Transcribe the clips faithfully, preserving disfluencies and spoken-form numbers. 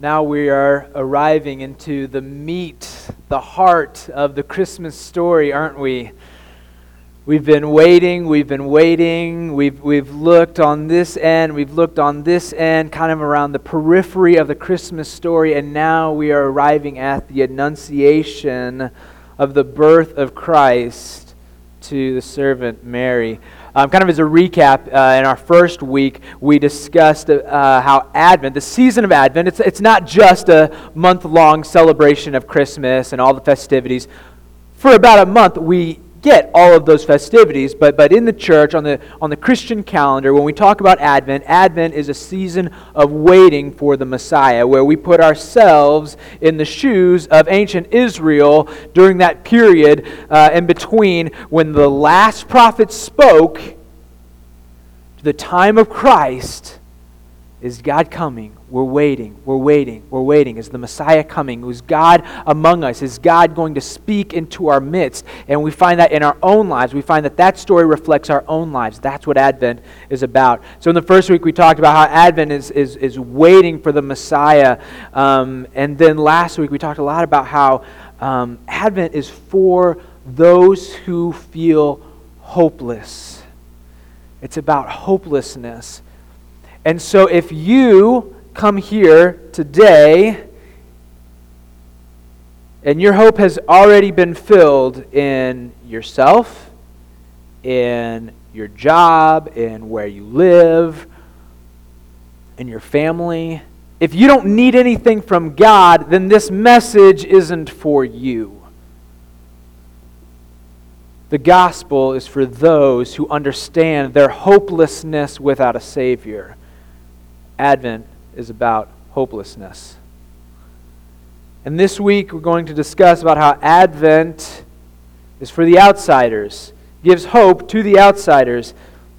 Now we are arriving into the meat, the heart of the Christmas story, aren't we? We've been waiting, we've been waiting, we've we've looked on this end, we've looked on this end, kind of around the periphery of the Christmas story, and now we are arriving at the annunciation of the birth of Christ to the servant Mary. Um, kind of as a recap, uh, in our first week, we discussed uh, how Advent, the season of Advent, it's, it's not just a month-long celebration of Christmas and all the festivities. For about a month, we get all of those festivities, but but in the church, on the on the Christian calendar, when we talk about Advent, Advent is a season of waiting for the Messiah, where we put ourselves in the shoes of ancient Israel during that period uh, in between when the last prophet spoke to the time of Christ. Is God coming? We're waiting, we're waiting, we're waiting. Is the Messiah coming? Is God among us? Is God going to speak into our midst? And we find that in our own lives. We find that that story reflects our own lives. That's what Advent is about. So in the first week we talked about how Advent is, is, is waiting for the Messiah. Um, and then last week we talked a lot about how um, Advent is for those who feel hopeless. It's about hopelessness. And so if you come here today and your hope has already been filled in yourself, in your job, in where you live, in your family, if you don't need anything from God, then this message isn't for you. The gospel is for those who understand their hopelessness without a Savior. Advent is about hopelessness. And this week we're going to discuss about how Advent is for the outsiders, gives hope to the outsiders.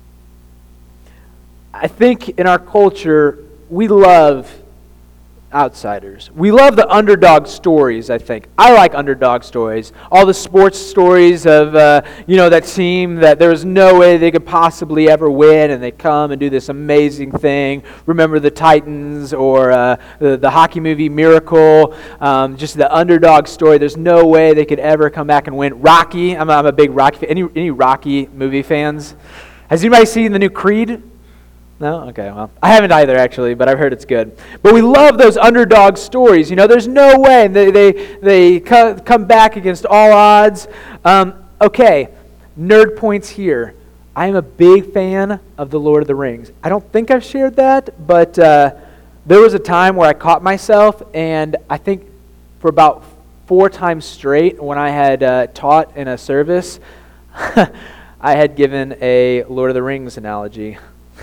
I think in our culture we love outsiders. We love the underdog stories, I think. I like underdog stories. All the sports stories of, uh, you know, that team that there was no way they could possibly ever win, and they come and do this amazing thing. Remember the Titans or uh, the, the hockey movie Miracle, um, just the underdog story. There's no way they could ever come back and win. Rocky, I'm a, I'm a big Rocky fan. Any, any Rocky movie fans? Has anybody seen the new Creed? No? Okay, well, I haven't either, actually, but I've heard it's good. But we love those underdog stories. You know, there's no way. And they they, they co- come back against all odds. Um, okay, nerd points here. I am a big fan of The Lord of the Rings. I don't think I've shared that, but uh, there was a time where I caught myself, and I think for about four times straight when I had uh, taught in a service, I had given a Lord of the Rings analogy.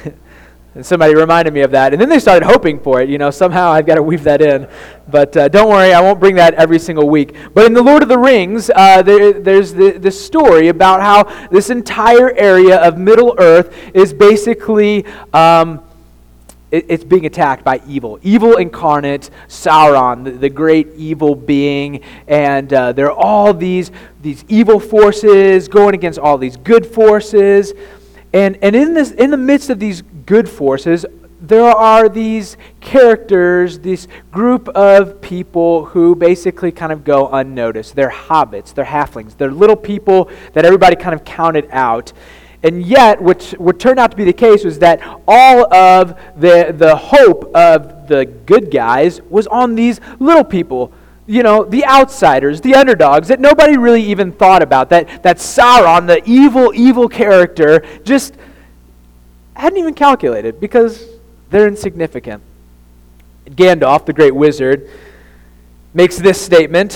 And somebody reminded me of that. And then they started hoping for it. You know, somehow I've got to weave that in. But uh, don't worry, I won't bring that every single week. But in The Lord of the Rings, uh, there, there's the, this story about how this entire area of Middle-earth is basically, um, it, it's being attacked by evil. Evil incarnate, Sauron, the, the great evil being. And uh, there are all these, these evil forces going against all these good forces. And and in this in the midst of these good forces, there are these characters, this group of people who basically kind of go unnoticed. They're hobbits, they're halflings, they're little people that everybody kind of counted out. And yet, what, what turned out to be the case was that all of the the hope of the good guys was on these little people. You know, the outsiders, the underdogs that nobody really even thought about. That that Sauron, the evil, evil character, just hadn't even calculated because they're insignificant. Gandalf, the great wizard, makes this statement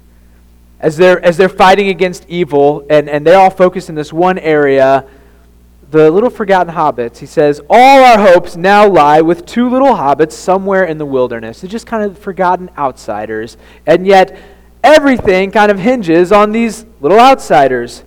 as they're as they're fighting against evil, and, and they all focus in this one area. The little forgotten hobbits, he says, all our hopes now lie with two little hobbits somewhere in the wilderness. They're just kind of forgotten outsiders. And yet, everything kind of hinges on these little outsiders.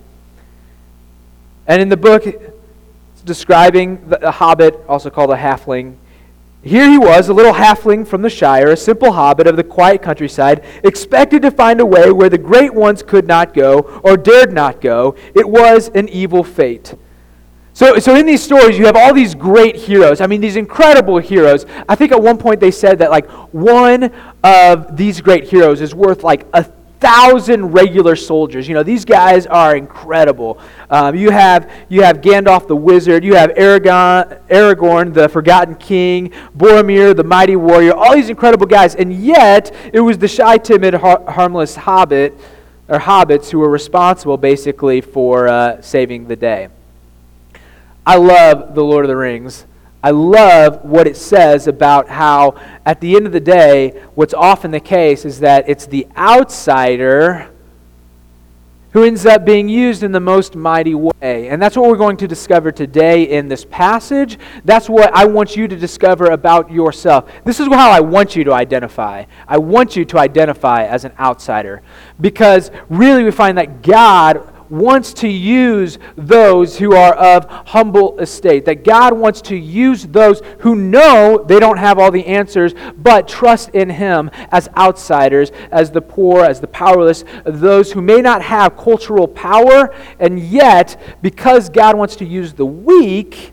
And in the book, it's describing the, the hobbit, also called a halfling. Here he was, a little halfling from the Shire, a simple hobbit of the quiet countryside, expected to find a way where the great ones could not go or dared not go. It was an evil fate. So, so in these stories, you have all these great heroes. I mean, these incredible heroes. I think at one point they said that like one of these great heroes is worth like a thousand regular soldiers. You know, these guys are incredible. Um, you have you have Gandalf the wizard. You have Aragorn, Aragorn the forgotten king. Boromir the mighty warrior. All these incredible guys, and yet it was the shy, timid, har- harmless hobbit or hobbits who were responsible, basically, for uh, saving the day. I love The Lord of the Rings. I love what it says about how, at the end of the day, what's often the case is that it's the outsider who ends up being used in the most mighty way. And that's what we're going to discover today in this passage. That's what I want you to discover about yourself. This is how I want you to identify. I want you to identify as an outsider. Because really we find that God wants to use those who are of humble estate. That God wants to use those who know they don't have all the answers, but trust in Him as outsiders, as the poor, as the powerless, those who may not have cultural power, and yet, because God wants to use the weak,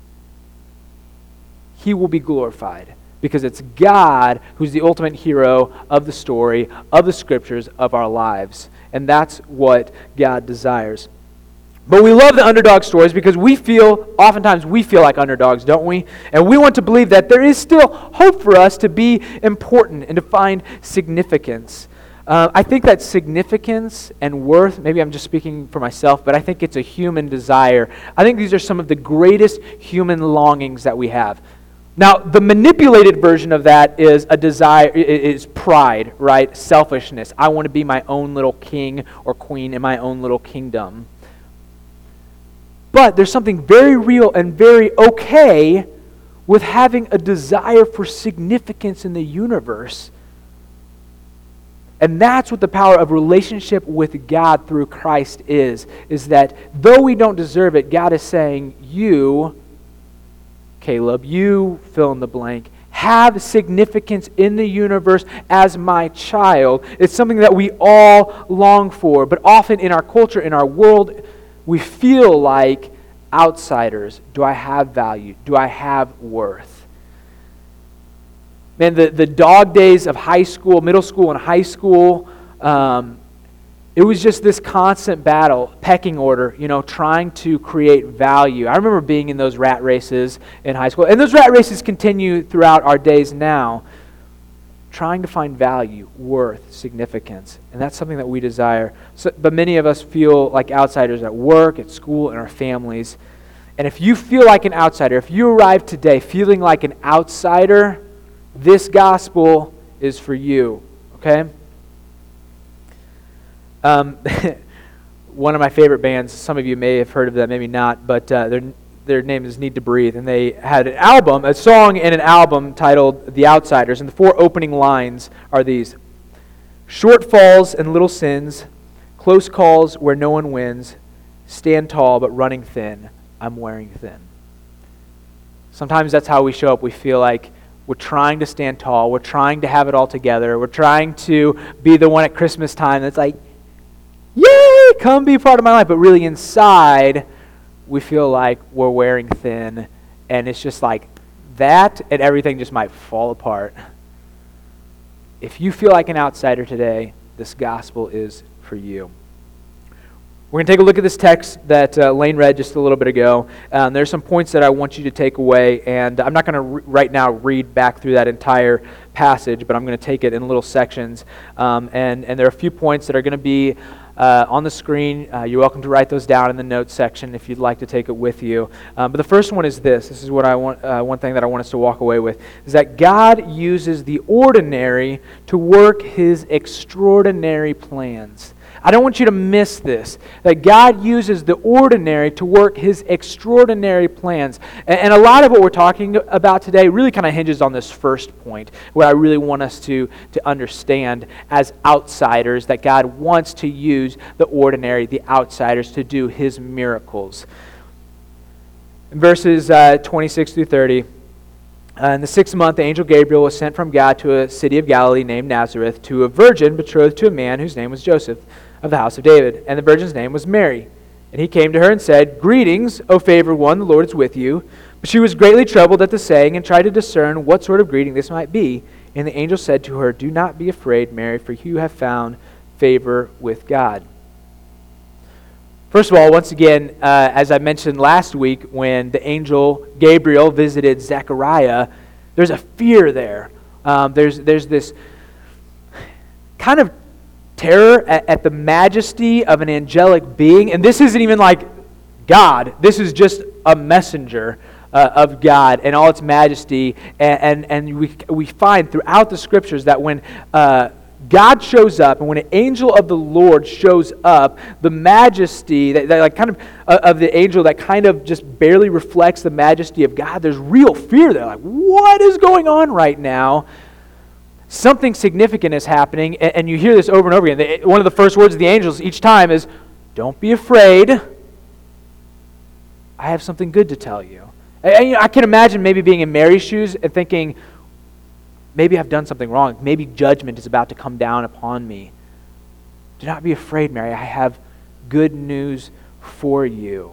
He will be glorified. Because it's God who's the ultimate hero of the story, of the scriptures, of our lives. And that's what God desires. But we love the underdog stories because we feel, oftentimes we feel like underdogs, don't we? And we want to believe that there is still hope for us to be important and to find significance. Uh, I think that significance and worth, maybe I'm just speaking for myself, but I think it's a human desire. I think these are some of the greatest human longings that we have. Now, the manipulated version of that is a desire, is pride, right? Selfishness. I want to be my own little king or queen in my own little kingdom. But there's something very real and very okay with having a desire for significance in the universe. And that's what the power of relationship with God through Christ is, is that though we don't deserve it, God is saying, you, Caleb, you fill in the blank, have significance in the universe as my child. It's something that we all long for, but often in our culture, in our world, we feel like outsiders. Do I have value? Do I have worth? Man, the, the dog days of high school, middle school and high school, um, it was just this constant battle, pecking order, you know, trying to create value. I remember being in those rat races in high school, and those rat races continue throughout our days now, trying to find value, worth, significance, and that's something that we desire. So, but many of us feel like outsiders at work, at school, in our families. And if you feel like an outsider, if you arrive today feeling like an outsider, this gospel is for you, okay? Um, one of my favorite bands, some of you may have heard of them, maybe not, but uh, their their name is Need to Breathe, and they had an album, a song in an album titled The Outsiders, and the four opening lines are these: short falls and little sins, close calls where no one wins, stand tall but running thin, I'm wearing thin. Sometimes that's how we show up. We feel like we're trying to stand tall, we're trying to have it all together, we're trying to be the one at Christmas time that's like, yay, come be part of my life. But really inside, we feel like we're wearing thin. And it's just like that, and everything just might fall apart. If you feel like an outsider today, this gospel is for you. We're going to take a look at this text that uh, Lane read just a little bit ago. Um, there's some points that I want you to take away, and I'm not going to re- right now read back through that entire passage, but I'm going to take it in little sections. Um, and, and there are a few points that are going to be uh, on the screen. Uh, you're welcome to write those down in the notes section if you'd like to take it with you. Um, but the first one is this. This is what I want. Uh, one thing that I want us to walk away with is that God uses the ordinary to work His extraordinary plans. I don't want you to miss this, that God uses the ordinary to work His extraordinary plans. And, and a lot of what we're talking about today really kind of hinges on this first point, what I really want us to, to understand as outsiders, that God wants to use the ordinary, the outsiders, to do His miracles. In verses uh, twenty-six through thirty, Uh, in the sixth month, the angel Gabriel was sent from God to a city of Galilee named Nazareth to a virgin betrothed to a man whose name was Joseph, of the house of David. And the virgin's name was Mary. And he came to her and said, "Greetings, O favored one, the Lord is with you." But she was greatly troubled at the saying, and tried to discern what sort of greeting this might be. And the angel said to her, "Do not be afraid, Mary, for you have found favor with God." First of all, once again, uh, as I mentioned last week, when the angel Gabriel visited Zechariah, there's a fear there. Um, there's there's this kind of terror at, at the majesty of an angelic being, and this isn't even like God. This is just a messenger uh, of God and all its majesty. And and, and we we find throughout the scriptures that when uh, God shows up, and when an angel of the Lord shows up, the majesty, that, that like kind of uh, of the angel that kind of just barely reflects the majesty of God, there's real fear there. Like, what is going on right now? Something significant is happening, and, and you hear this over and over again. One of the first words of the angels each time is, "Don't be afraid. I have something good to tell you." And, and, you know, I can imagine maybe being in Mary's shoes and thinking, maybe I've done something wrong. Maybe judgment is about to come down upon me. "Do not be afraid, Mary. I have good news for you."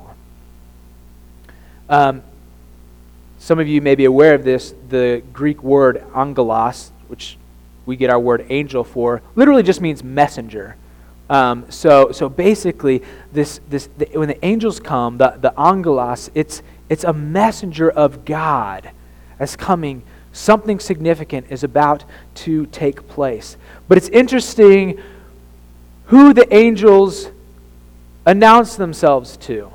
Um, some of you may be aware of this. The Greek word angelos, which we get our word angel for, literally just means messenger. Um, so, so basically, this this the, when the angels come, the the angelos, it's it's a messenger of God as coming. Something significant is about to take place. But it's interesting who the angels announce themselves to.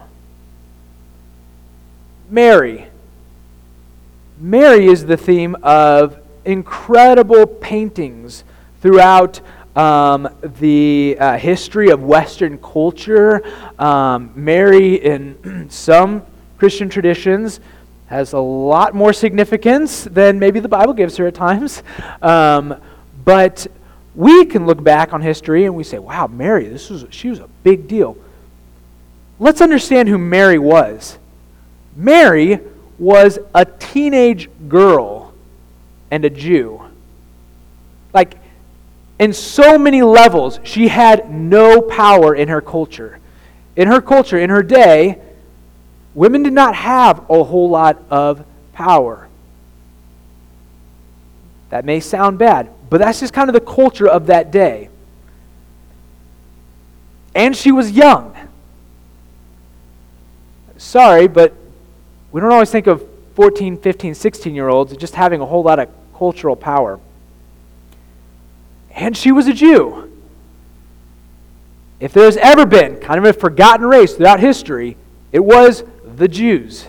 Mary. Mary is the theme of incredible paintings throughout um, the uh, history of Western culture. Um, Mary, in some Christian traditions, has a lot more significance than maybe the Bible gives her at times. Um, but we can look back on history and we say, wow, Mary, this was she was a big deal. Let's understand who Mary was. Mary was a teenage girl and a Jew. Like, in so many levels, she had no power in her culture. In her culture, in her day, women did not have a whole lot of power. That may sound bad, but that's just kind of the culture of that day. And she was young. Sorry, but we don't always think of fourteen, fifteen, sixteen-year-olds just having a whole lot of cultural power. And she was a Jew. If there's ever been kind of a forgotten race throughout history, it was the Jews.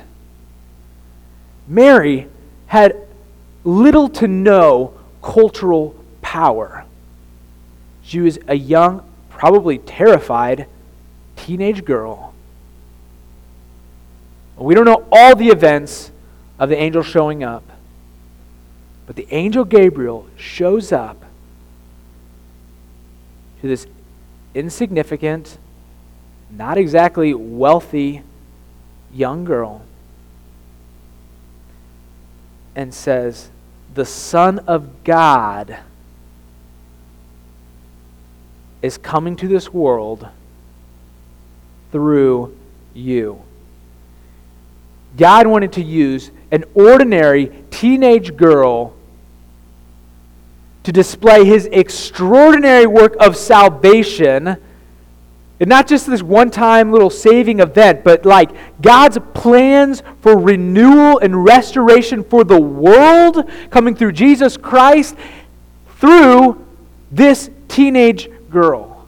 Mary had little to no cultural power. She was a young, probably terrified teenage girl. We don't know all the events of the angel showing up, but the angel Gabriel shows up to this insignificant, not exactly wealthy young girl and says, "The Son of God is coming to this world through you." God wanted to use an ordinary teenage girl to display His extraordinary work of salvation. And not just this one-time little saving event, but like God's plans for renewal and restoration for the world coming through Jesus Christ through this teenage girl.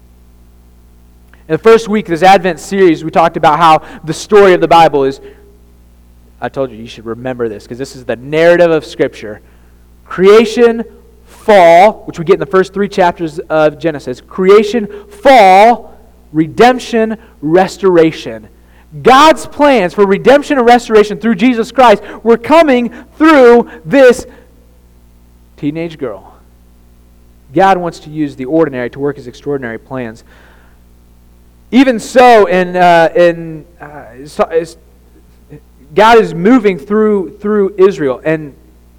In the first week of this Advent series, we talked about how the story of the Bible is, I told you you should remember this because this is the narrative of Scripture. Creation, fall, which we get in the first three chapters of Genesis. Creation, fall, redemption, restoration. God's plans for redemption and restoration through Jesus Christ were coming through this teenage girl. God wants to use the ordinary to work His extraordinary plans. Even so, in uh, in uh, God is moving through through Israel, and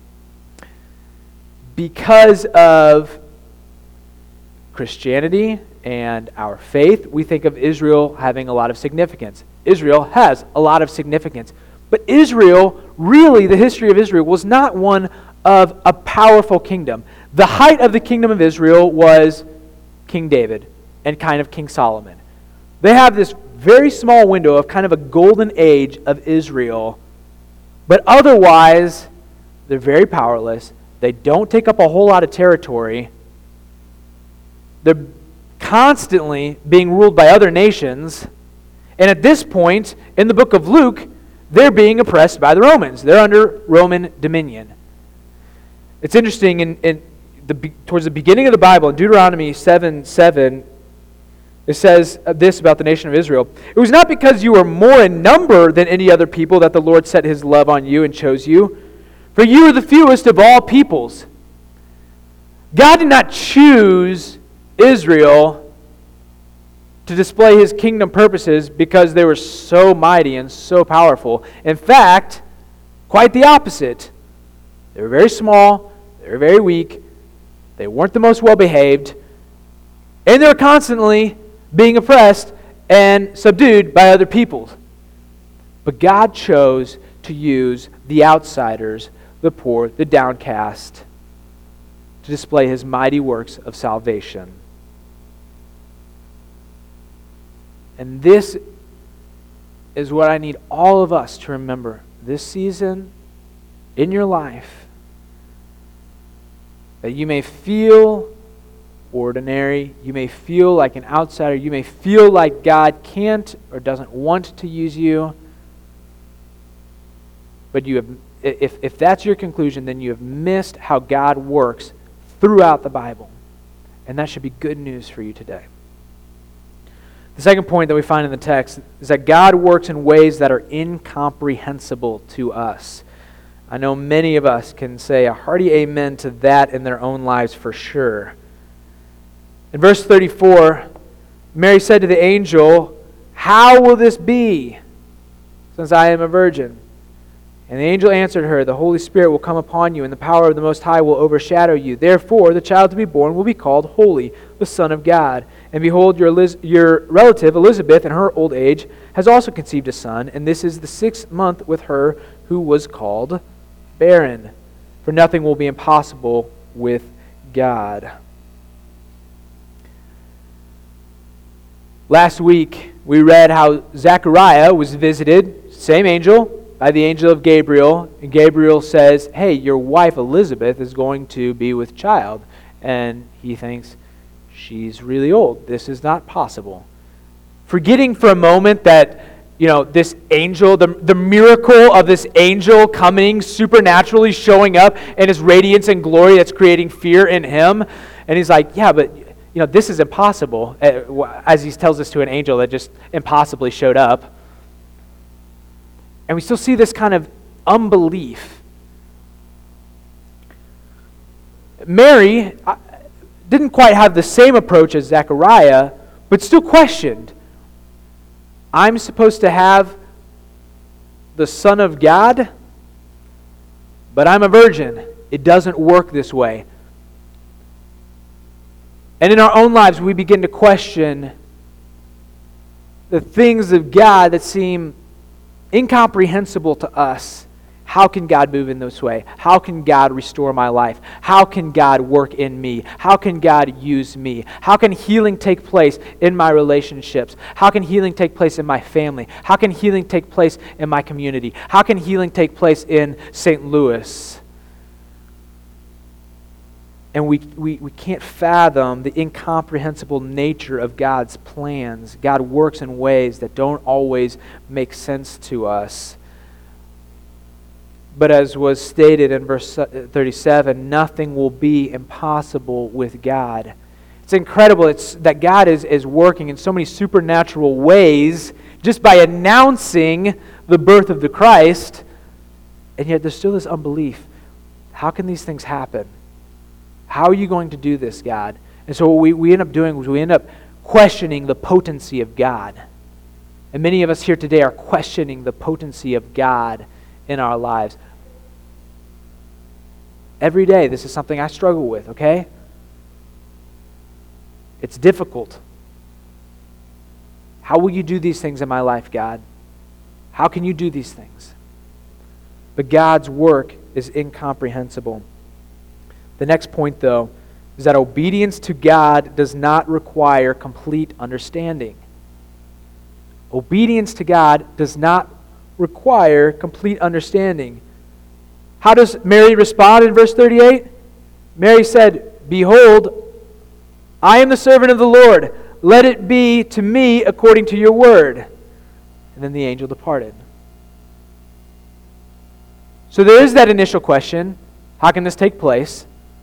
because of Christianity and our faith, we think of Israel having a lot of significance. Israel has a lot of significance. But Israel, really, the history of Israel was not one of a powerful kingdom. The height of the kingdom of Israel was King David and kind of King Solomon. They have this very small window of kind of a golden age of Israel, but otherwise, they're very powerless. They don't take up a whole lot of territory. They're constantly being ruled by other nations. And at this point, in the book of Luke, they're being oppressed by the Romans. They're under Roman dominion. It's interesting, in, in the, towards the beginning of the Bible, in Deuteronomy seven seven, it says this about the nation of Israel. It was not because you were more in number than any other people that the Lord set his love on you and chose you, for you are the fewest of all peoples. God did not choose Israel to display his kingdom purposes because they were so mighty and so powerful. In fact, quite the opposite. They were very small, they were very weak, they weren't the most well-behaved, and they were constantly being oppressed and subdued by other peoples. But God chose to use the outsiders, the poor, the downcast, to display his mighty works of salvation. And this is what I need all of us to remember this season in your life. That you may feel ordinary, you may feel like an outsider, you may feel like God can't or doesn't want to use you. But you have, if, if that's your conclusion, then you have missed how God works throughout the Bible. And that should be good news for you today. The second point that we find in the text is that God works in ways that are incomprehensible to us. I know many of us can say a hearty amen to that in their own lives for sure. In verse thirty-four, Mary said to the angel, "How will this be, since I am a virgin?" And the angel answered her, "The Holy Spirit will come upon you, and the power of the Most High will overshadow you. Therefore, the child to be born will be called Holy, the Son of God. And behold, your, Eliz- your relative Elizabeth, in her old age, has also conceived a son, and this is the sixth month with her who was called barren. For nothing will be impossible with God." Last week, we read how Zechariah was visited, same angel, by the angel of Gabriel. And Gabriel says, "Hey, your wife Elizabeth is going to be with child." And he thinks, she's really old. This is not possible. Forgetting for a moment that, you know, this angel, the, the miracle of this angel coming, supernaturally showing up, and his radiance and glory that's creating fear in him. And he's like, yeah, but you know, this is impossible, as he tells us to an angel that just impossibly showed up. And we still see this kind of unbelief. Mary didn't quite have the same approach as Zechariah, but still questioned. I'm supposed to have the Son of God, but I'm a virgin. It doesn't work this way. And in our own lives, we begin to question the things of God that seem incomprehensible to us. How can God move in this way? How can God restore my life? How can God work in me? How can God use me? How can healing take place in my relationships? How can healing take place in my family? How can healing take place in my community? How can healing take place in Saint Louis? And we, we, we can't fathom the incomprehensible nature of God's plans. God works in ways that don't always make sense to us. But as was stated in verse thirty-seven, nothing will be impossible with God. It's incredible it's, that God is, is working in so many supernatural ways just by announcing the birth of the Christ, and yet there's still this unbelief. How can these things happen? How are you going to do this, God? And so what we, we end up doing is we end up questioning the potency of God. And many of us here today are questioning the potency of God in our lives. Every day, this is something I struggle with, okay? It's difficult. How will you do these things in my life, God? How can you do these things? But God's work is incomprehensible. The next point, though, is that obedience to God does not require complete understanding. Obedience to God does not require complete understanding. How does Mary respond in verse thirty-eight? Mary said, "Behold, I am the servant of the Lord. Let it be to me according to your word." And then the angel departed. So there is that initial question, how can this take place?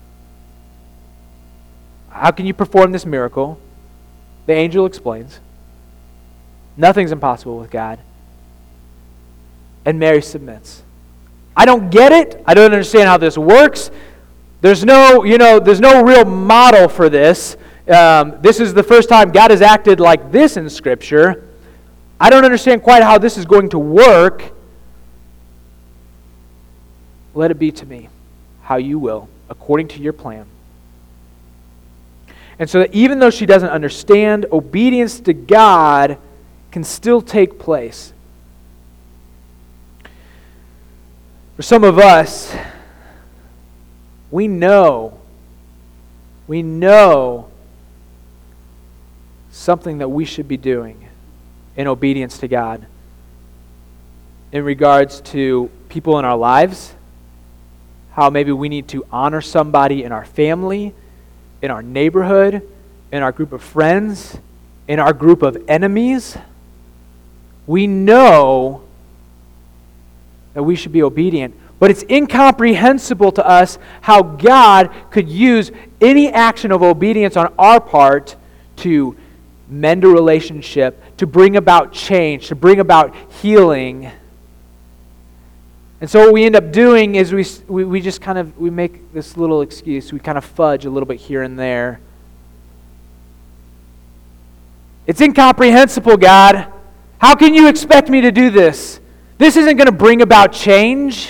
How can you perform this miracle? The angel explains. Nothing's impossible with God. And Mary submits. I don't get it. I don't understand how this works. There's no, you know, there's no real model for this. Um, this is the first time God has acted like this in Scripture. I don't understand quite how this is going to work. Let it be to me how you will, according to your plan. And so that even though she doesn't understand, obedience to God can still take place. For some of us, we know, we know something that we should be doing in obedience to God in regards to people in our lives, how maybe we need to honor somebody in our family, in our neighborhood, in our group of friends, in our group of enemies. We know that we should be obedient, but it's incomprehensible to us how God could use any action of obedience on our part to mend a relationship, to bring about change, to bring about healing. And so what we end up doing is we, we we just kind of, we make this little excuse. We kind of fudge a little bit here and there. It's incomprehensible, God. How can you expect me to do this? This isn't going to bring about change.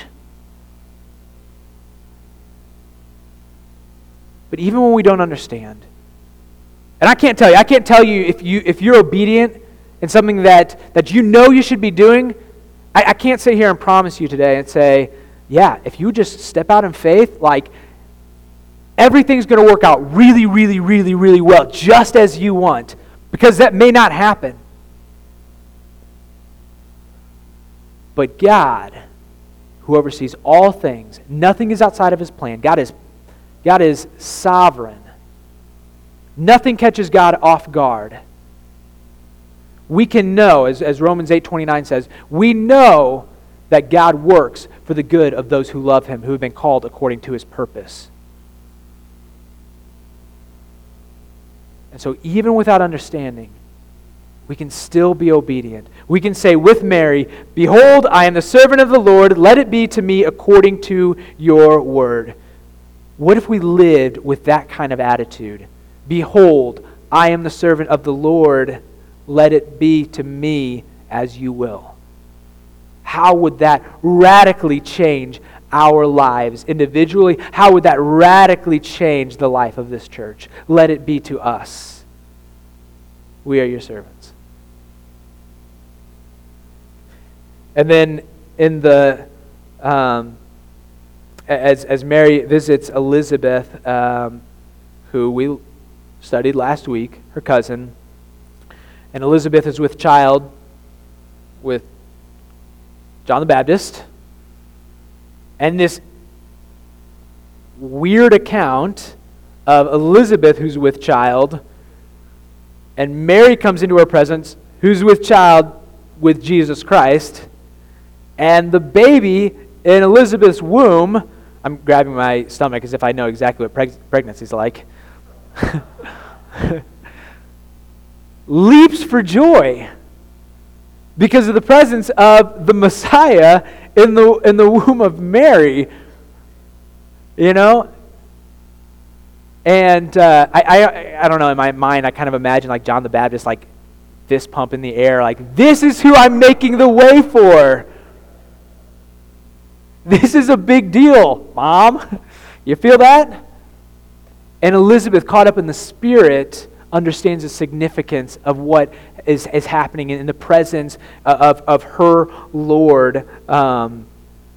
But even when we don't understand, and I can't tell you, I can't tell you if you if you're obedient in something that, that you know you should be doing, I, I can't sit here and promise you today and say, yeah, if you just step out in faith, like everything's going to work out really, really, really, really well, just as you want, because that may not happen. But God, who oversees all things, nothing is outside of His plan. God is, God is sovereign. Nothing catches God off guard. We can know, as, as Romans eight twenty-nine says, we know that God works for the good of those who love Him, who have been called according to His purpose. And so even without understanding, we can still be obedient. We can say with Mary, "Behold, I am the servant of the Lord. Let it be to me according to your word." What if we lived with that kind of attitude? Behold, I am the servant of the Lord. Let it be to me as you will. How would that radically change our lives individually? How would that radically change the life of this church? Let it be to us. We are your servants. And then in the um, as as Mary visits Elizabeth, um, who we studied last week, her cousin, and Elizabeth is with child with John the Baptist, and this weird account of Elizabeth who's with child, and Mary comes into her presence who's with child with Jesus Christ, and the baby in Elizabeth's womb, I'm grabbing my stomach as if I know exactly what preg- pregnancy's like, leaps for joy because of the presence of the Messiah in the in the womb of Mary. You know? And uh, I, I I don't know, in my mind I kind of imagine like John the Baptist like fist pump in the air, like, this is who I'm making the way for. This is a big deal, Mom. You feel that? And Elizabeth, caught up in the Spirit, understands the significance of what is, is happening in the presence of, of her Lord. Um,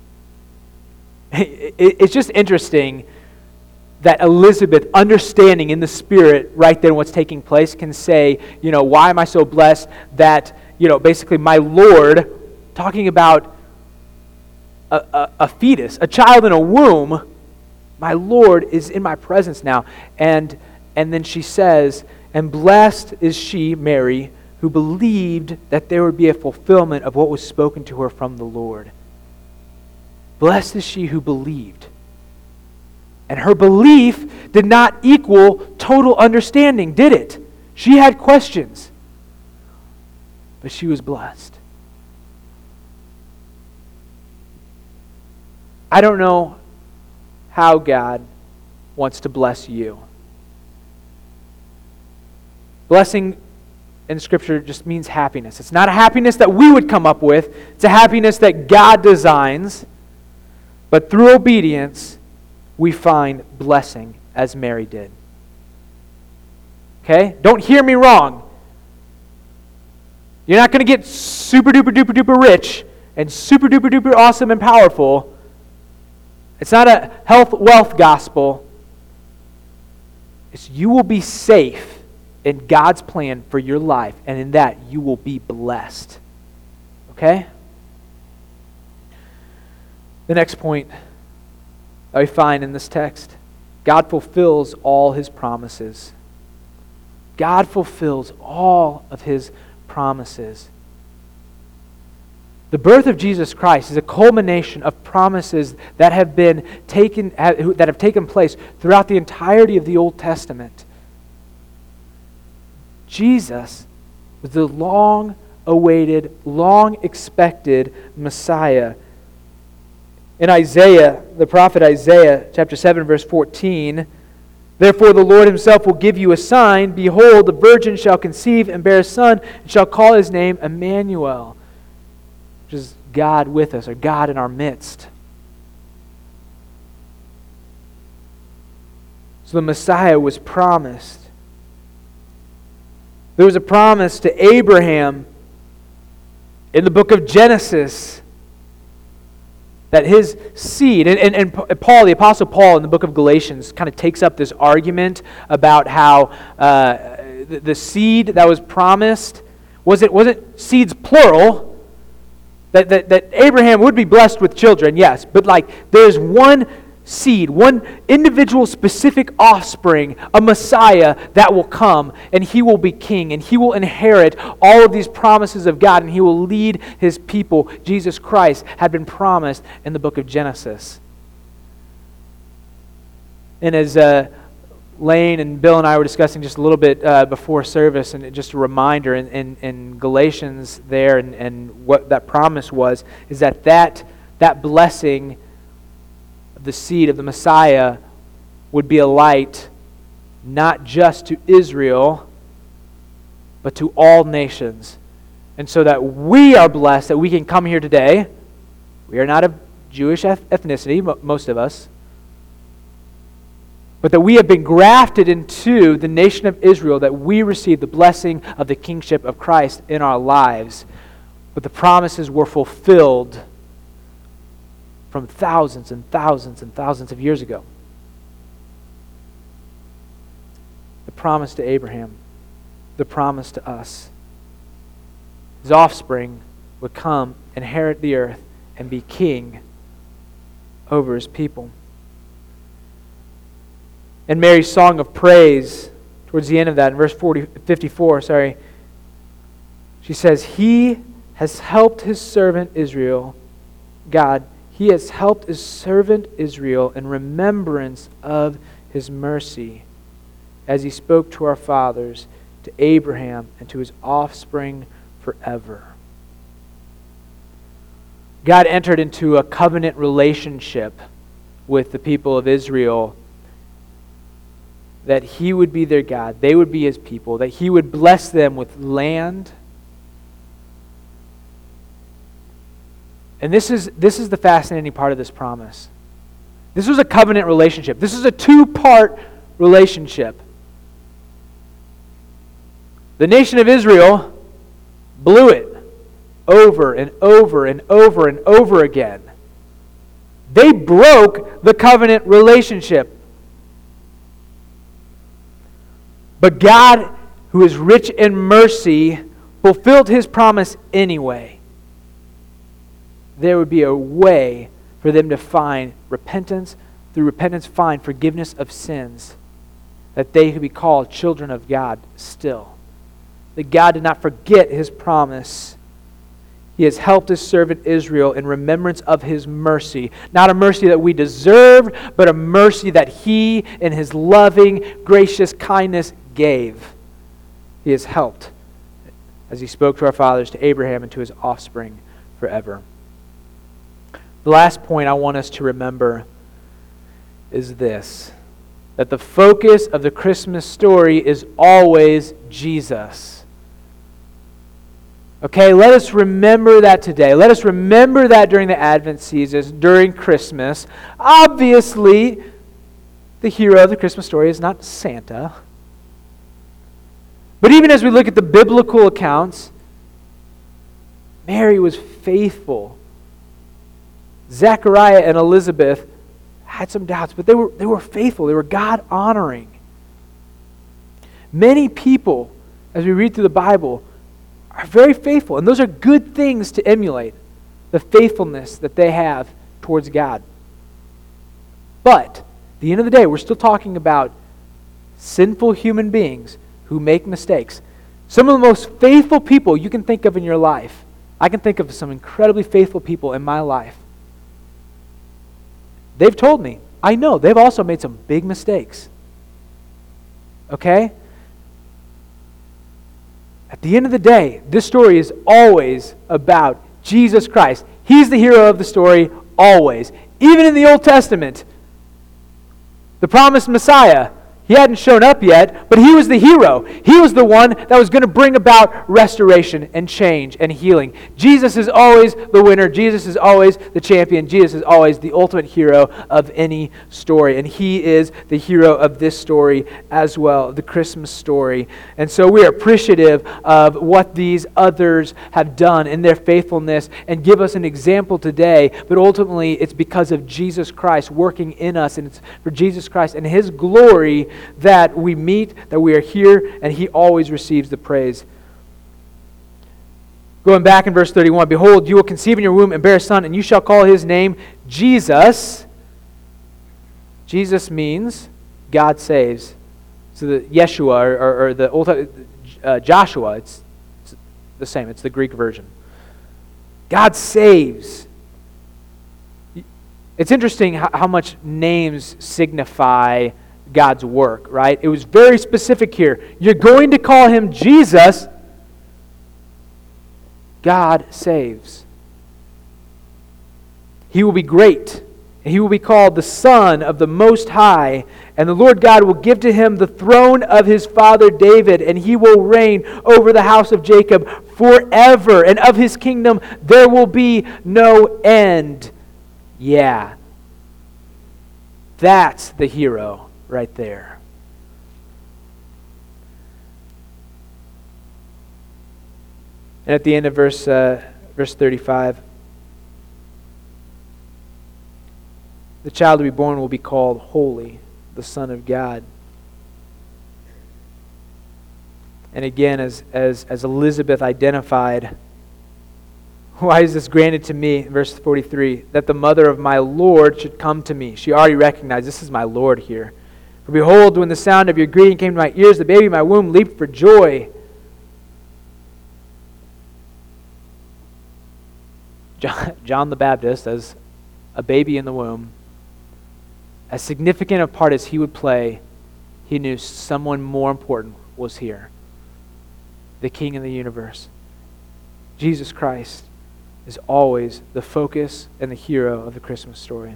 it, it's just interesting that Elizabeth, understanding in the Spirit right then what's taking place, can say, you know, why am I so blessed that, you know, basically my Lord, talking about a, a, a fetus, a child in a womb, my Lord is in my presence now. And, and then she says, and blessed is she, Mary, who believed that there would be a fulfillment of what was spoken to her from the Lord. Blessed is she who believed. And her belief did not equal total understanding, did it? She had questions. But she was blessed. I don't know how God wants to bless you. Blessing in Scripture just means happiness. It's not a happiness that we would come up with. It's a happiness that God designs. But through obedience, we find blessing as Mary did. Okay? Don't hear me wrong. You're not going to get super duper duper duper rich and super duper duper awesome and powerful. It's not a health wealth gospel. It's you will be safe in God's plan for your life, and in that you will be blessed. Okay? The next point that we find in this text, God fulfills all His promises. God fulfills all of His promises. The birth of Jesus Christ is a culmination of promises that have been taken, that have taken place throughout the entirety of the Old Testament. Jesus was the long-awaited, long-expected Messiah. In Isaiah, the prophet Isaiah, chapter seven, verse fourteen, therefore the Lord Himself will give you a sign. Behold, the virgin shall conceive and bear a son, and shall call His name Emmanuel, which is God with us, or God in our midst. So the Messiah was promised. There was a promise to Abraham in the book of Genesis that his seed, and, and, and Paul, the Apostle Paul in the book of Galatians kind of takes up this argument about how uh, the, the seed that was promised, was it, wasn't seeds plural, that, that, that Abraham would be blessed with children, yes, but like there's one seed, one individual specific offspring, a Messiah that will come, and He will be king, and He will inherit all of these promises of God, and He will lead His people. Jesus Christ had been promised in the book of Genesis. And as uh, Lane and Bill and I were discussing just a little bit uh, before service, and just a reminder in, in, in Galatians there, and, and what that promise was, is that that, that blessing, the seed of the Messiah, would be a light not just to Israel, but to all nations. And so that we are blessed that we can come here today. We are not of Jewish ethnicity, most of us, but that we have been grafted into the nation of Israel, that we receive the blessing of the kingship of Christ in our lives. But the promises were fulfilled from thousands and thousands and thousands of years ago. The promise to Abraham, the promise to us. His offspring would come, inherit the earth, and be king over His people. In Mary's song of praise, towards the end of that, in verse forty, fifty-four, sorry, she says, He has helped His servant Israel, God, He has helped His servant Israel in remembrance of His mercy, as He spoke to our fathers, to Abraham, and to his offspring forever. God entered into a covenant relationship with the people of Israel, that He would be their God, they would be His people, that He would bless them with land. And this is this is the fascinating part of this promise. This was a covenant relationship. This is a two-part relationship. The nation of Israel blew it over and over and over and over again. They broke the covenant relationship. But God, who is rich in mercy, fulfilled His promise anyway. There would be a way for them to find repentance, through repentance find forgiveness of sins, that they could be called children of God still. That God did not forget His promise. He has helped His servant Israel in remembrance of His mercy. Not a mercy that we deserved, but a mercy that He, in His loving, gracious kindness, gave. He has helped, as He spoke to our fathers, to Abraham, and to his offspring forever. The last point I want us to remember is this, that the focus of the Christmas story is always Jesus. Okay, let us remember that today. Let us remember that during the Advent season, during Christmas. Obviously, the hero of the Christmas story is not Santa. But even as we look at the biblical accounts, Mary was faithful. Zechariah and Elizabeth had some doubts, but they were, they were faithful. They were God-honoring. Many people, as we read through the Bible, are very faithful. And those are good things to emulate, the faithfulness that they have towards God. But, at the end of the day, we're still talking about sinful human beings who make mistakes. Some of the most faithful people you can think of in your life. I can think of some incredibly faithful people in my life. They've told me, I know, they've also made some big mistakes. Okay? At the end of the day, this story is always about Jesus Christ. He's the hero of the story, always. Even in the Old Testament, the promised Messiah, he hadn't shown up yet, but he was the hero. He was the one that was going to bring about restoration and change and healing. Jesus is always the winner. Jesus is always the champion. Jesus is always the ultimate hero of any story. And he is the hero of this story as well, the Christmas story. And so we are appreciative of what these others have done in their faithfulness and give us an example today. But ultimately, it's because of Jesus Christ working in us, and it's for Jesus Christ and His glory that we meet, that we are here, and He always receives the praise. Going back in verse thirty-one, behold, you will conceive in your womb and bear a son, and you shall call his name Jesus. Jesus means God saves. So the Yeshua, or, or, or the old uh, Joshua, it's, it's the same. It's the Greek version. God saves. It's interesting how, how much names signify God's work, right? It was very specific here. You're going to call him Jesus. God saves. He will be great. He will be called the Son of the Most High, and the Lord God will give to him the throne of his father David, and he will reign over the house of Jacob forever, and of his kingdom there will be no end. Yeah. That's the hero right there. And at the end of verse uh, verse thirty-five, the child to be born will be called Holy, the Son of God. And again, as as as Elizabeth identified, why is this granted to me? Verse forty-three, that the mother of my Lord should come to me. She already recognized, this is my Lord here. For behold, when the sound of your greeting came to my ears, the baby in my womb leaped for joy. John, John the Baptist, as a baby in the womb, as significant a part as he would play, he knew someone more important was here. The King of the universe. Jesus Christ is always the focus and the hero of the Christmas story.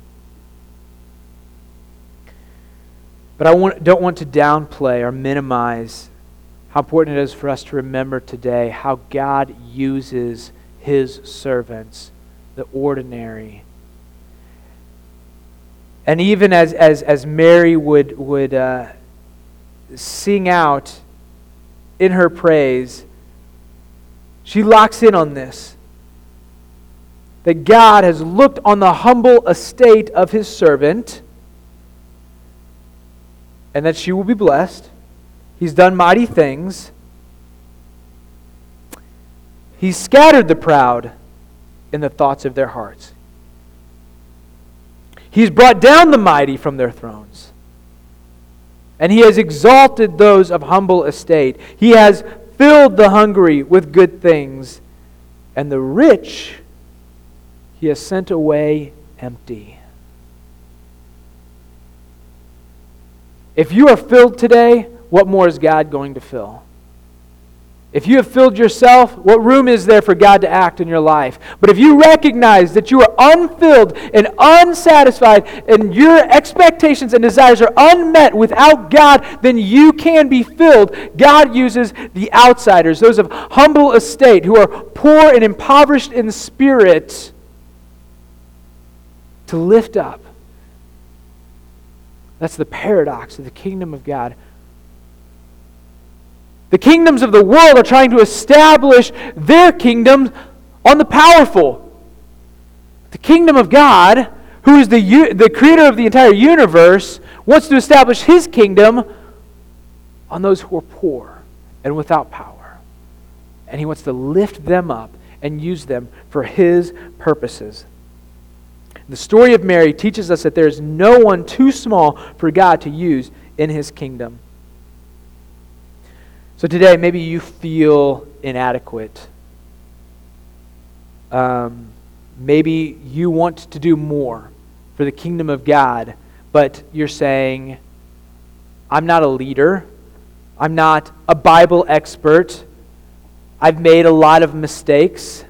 But I want, don't want to downplay or minimize how important it is for us to remember today how God uses His servants, the ordinary. And even as as, as Mary would, would uh, sing out in her praise, She locks in on this. That God has looked on the humble estate of His servant, and that she will be blessed. He's done mighty things. He's scattered the proud in the thoughts of their hearts. He's brought down the mighty from their thrones. And He has exalted those of humble estate. He has filled the hungry with good things, and the rich He has sent away empty. If you are filled today, what more is God going to fill? If you have filled yourself, what room is there for God to act in your life? But if you recognize that you are unfilled and unsatisfied and your expectations and desires are unmet without God, then you can be filled. God uses the outsiders, those of humble estate who are poor and impoverished in spirit, to lift up. That's the paradox of the kingdom of God. The kingdoms of the world are trying to establish their kingdoms on the powerful. The kingdom of God, who is the, the creator of the entire universe, wants to establish His kingdom on those who are poor and without power. And He wants to lift them up and use them for His purposes. The story of Mary teaches us that there is no one too small for God to use in His kingdom. So today, maybe you feel inadequate. Um, maybe you want to do more for the kingdom of God, but you're saying, I'm not a leader. I'm not a Bible expert. I've made a lot of mistakes.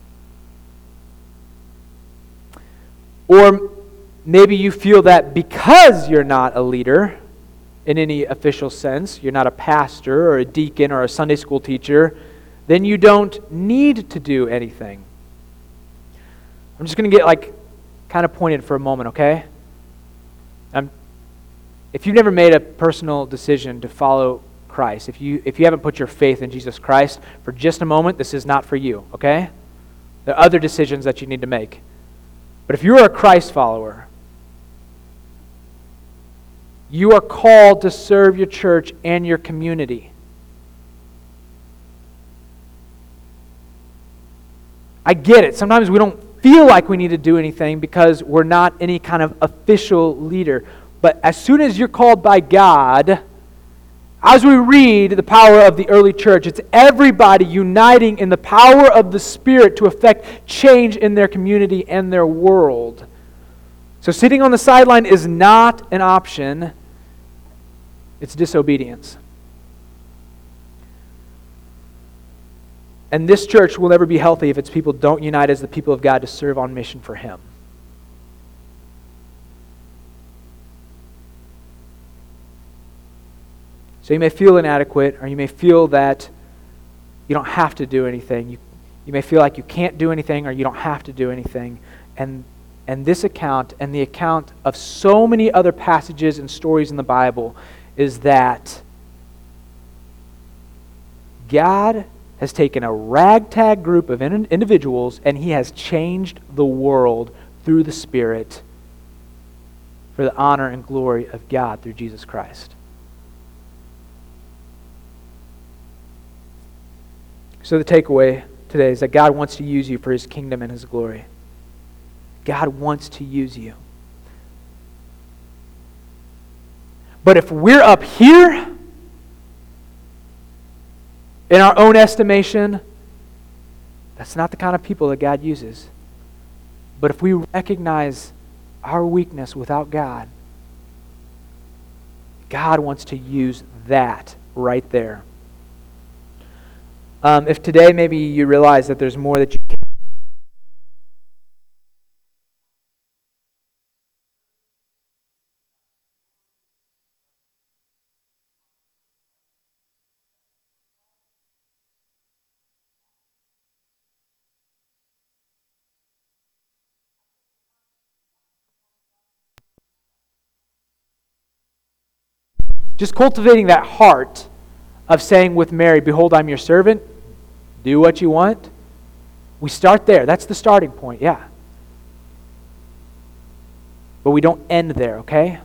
Or maybe you feel that because you're not a leader, in any official sense, you're not a pastor or a deacon or a Sunday school teacher, then you don't need to do anything. I'm just going to get like kind of pointed for a moment, okay? Um, if you've never made a personal decision to follow Christ, if you if you haven't put your faith in Jesus Christ, for just a moment, this is not for you, okay? There are other decisions that you need to make. But if you're a Christ follower, you are called to serve your church and your community. I get it. Sometimes we don't feel like we need to do anything because we're not any kind of official leader. But as soon as you're called by God, as we read the power of the early church, it's everybody uniting in the power of the Spirit to effect change in their community and their world. So sitting on the sideline is not an option. It's disobedience. And this church will never be healthy if its people don't unite as the people of God to serve on mission for Him. So you may feel inadequate, or you may feel that you don't have to do anything. You, you may feel like you can't do anything, or you don't have to do anything. And And this account and the account of so many other passages and stories in the Bible is that God has taken a ragtag group of in- individuals and He has changed the world through the Spirit for the honor and glory of God through Jesus Christ. So the takeaway today is that God wants to use you for His kingdom and His glory. God wants to use you. But if we're up here, in our own estimation, that's not the kind of people that God uses. But if we recognize our weakness without God, God wants to use that right there. Um, if today maybe you realize that there's more that you can just cultivating that heart of saying with Mary, behold, I'm your servant, do what you want. We start there. That's the starting point, yeah. But we don't end there, okay?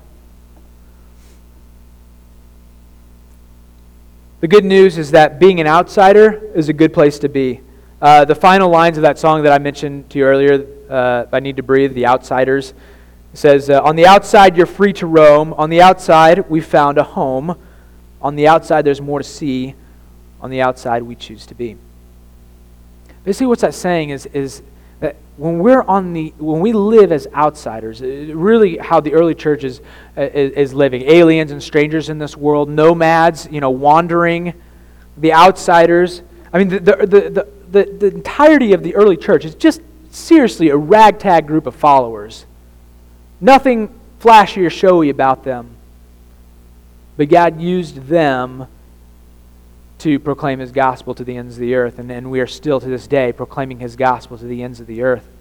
The good news is that being an outsider is a good place to be. Uh, the final lines of that song that I mentioned to you earlier, uh, I Need to Breathe, The Outsiders, it says, uh, on the outside you're free to roam. On the outside we found a home. On the outside there's more to see. On the outside we choose to be. Basically what's that saying is, is that when we're on the, when we live as outsiders, really how the early church is, is, is living, aliens and strangers in this world, nomads, you know, wandering, the outsiders. I mean, the the the the, the, the entirety of the early church is just seriously a ragtag group of followers. Nothing flashy or showy about them. But God used them to proclaim His gospel to the ends of the earth, and, and we are still to this day proclaiming His gospel to the ends of the earth.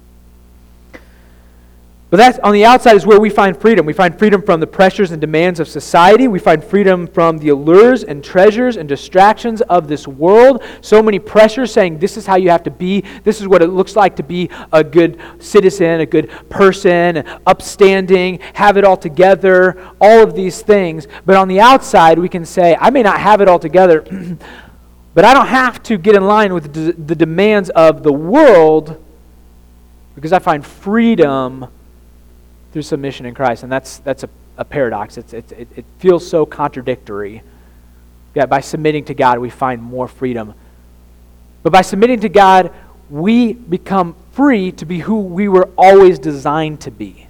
But that's on the outside is where we find freedom. We find freedom from the pressures and demands of society. We find freedom from the allures and treasures and distractions of this world. So many pressures saying this is how you have to be. This is what it looks like to be a good citizen, a good person, upstanding, have it all together, all of these things. But on the outside, we can say, I may not have it all together, but I don't have to get in line with the, the demands of the world because I find freedom through submission in Christ. And that's that's a, a paradox. It's, it, it, it feels so contradictory. Yeah, by submitting to God, we find more freedom. But by submitting to God, we become free to be who we were always designed to be.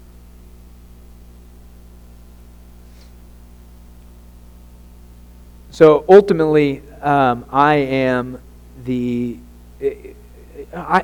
So ultimately, um, I am the... I.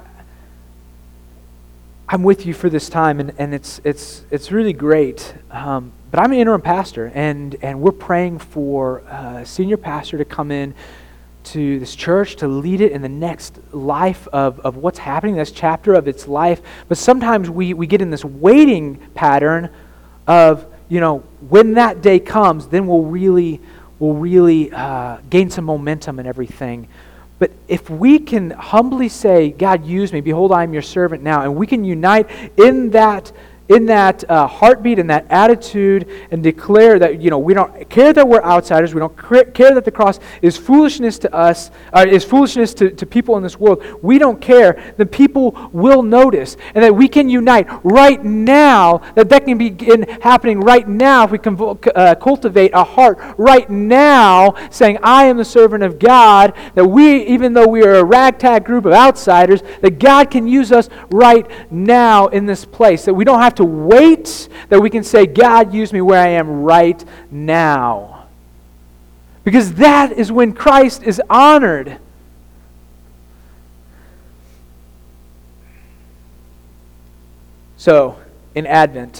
I'm with you for this time, and, and it's it's it's really great. Um, but I'm an interim pastor, and, and we're praying for a senior pastor to come in to this church to lead it in the next life of, of what's happening, this chapter of its life. But sometimes we, we get in this waiting pattern of, you know, when that day comes, then we'll really we'll really uh, gain some momentum and everything. But if we can humbly say, God, use me, behold, I am your servant now, and we can unite in that in that uh, heartbeat, in that attitude, and declare that, you know, we don't care that we're outsiders, we don't care that the cross is foolishness to us, uh, is foolishness to, to people in this world. We don't care, then people will notice, and that we can unite right now, that that can begin happening right now if we can uh, cultivate a heart right now, saying, I am the servant of God, that we, even though we are a ragtag group of outsiders, that God can use us right now in this place, that we don't have to wait, that we can say, God, use me where I am right now. Because that is when Christ is honored. So, in Advent,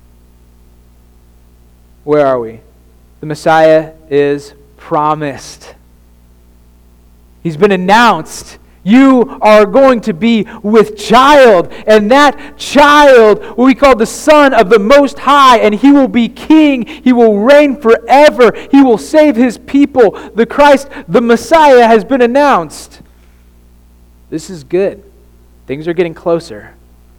where are we? The Messiah is promised. He's been announced. You are going to be with child, and that child will be called the Son of the Most High, and He will be King. He will reign forever. He will save His people. The Christ, the Messiah, has been announced. This is good. Things are getting closer.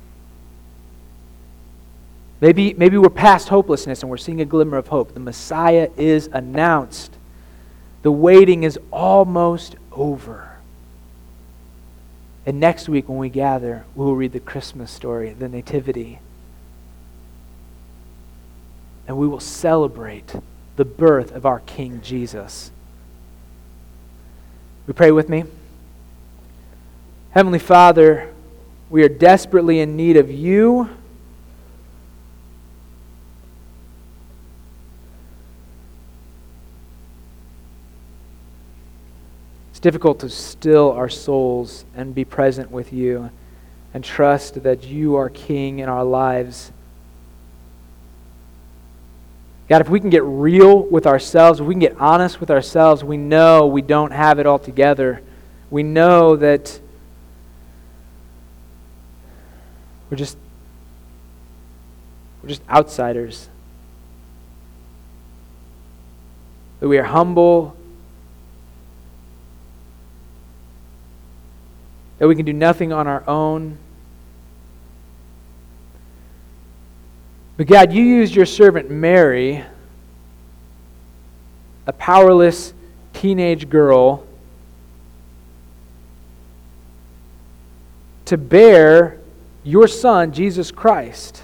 Maybe, maybe we're past hopelessness and we're seeing a glimmer of hope. The Messiah is announced. The waiting is almost over. And next week when we gather, we will read the Christmas story, the Nativity. And we will celebrate the birth of our King Jesus. We pray with me. Heavenly Father, we are desperately in need of You. It's difficult to still our souls and be present with You and trust that You are King in our lives. God, if we can get real with ourselves, if we can get honest with ourselves, we know we don't have it all together. We know that we're just we're just outsiders. That we are humble, that we can do nothing on our own. But God, you used your servant Mary, a powerless teenage girl, to bear your Son, Jesus Christ.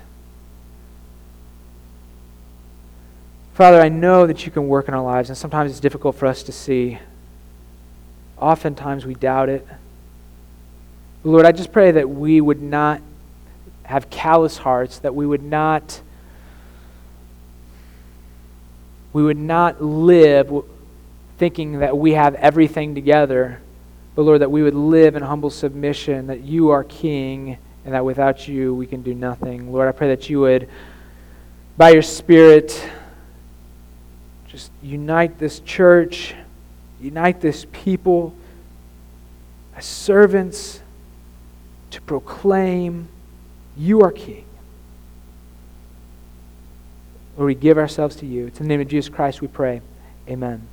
Father, I know that you can work in our lives, and sometimes it's difficult for us to see. Oftentimes we doubt it. Lord, I just pray that we would not have callous hearts, that we would not we would not live thinking that we have everything together, but Lord, that we would live in humble submission, that you are King, and that without you we can do nothing. Lord, I pray that you would, by your Spirit, just unite this church, unite this people as servants to proclaim you are King. Lord, we give ourselves to you. It's in the name of Jesus Christ we pray. Amen.